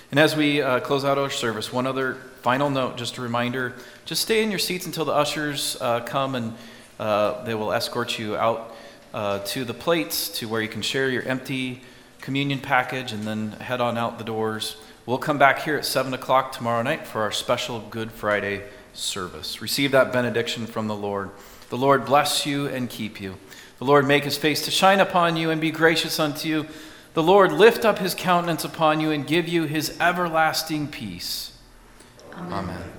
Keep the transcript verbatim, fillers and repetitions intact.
And as we uh, close out our service, one other final note, just a reminder, just stay in your seats until the ushers uh, come and uh, they will escort you out uh, to the plates to where you can share your empty communion package and then head on out the doors. We'll come back here at seven o'clock tomorrow night for our special Good Friday service. Receive that benediction from the Lord. The Lord bless you and keep you. The Lord make his face to shine upon you and be gracious unto you. The Lord lift up his countenance upon you and give you his everlasting peace. Amen. Amen.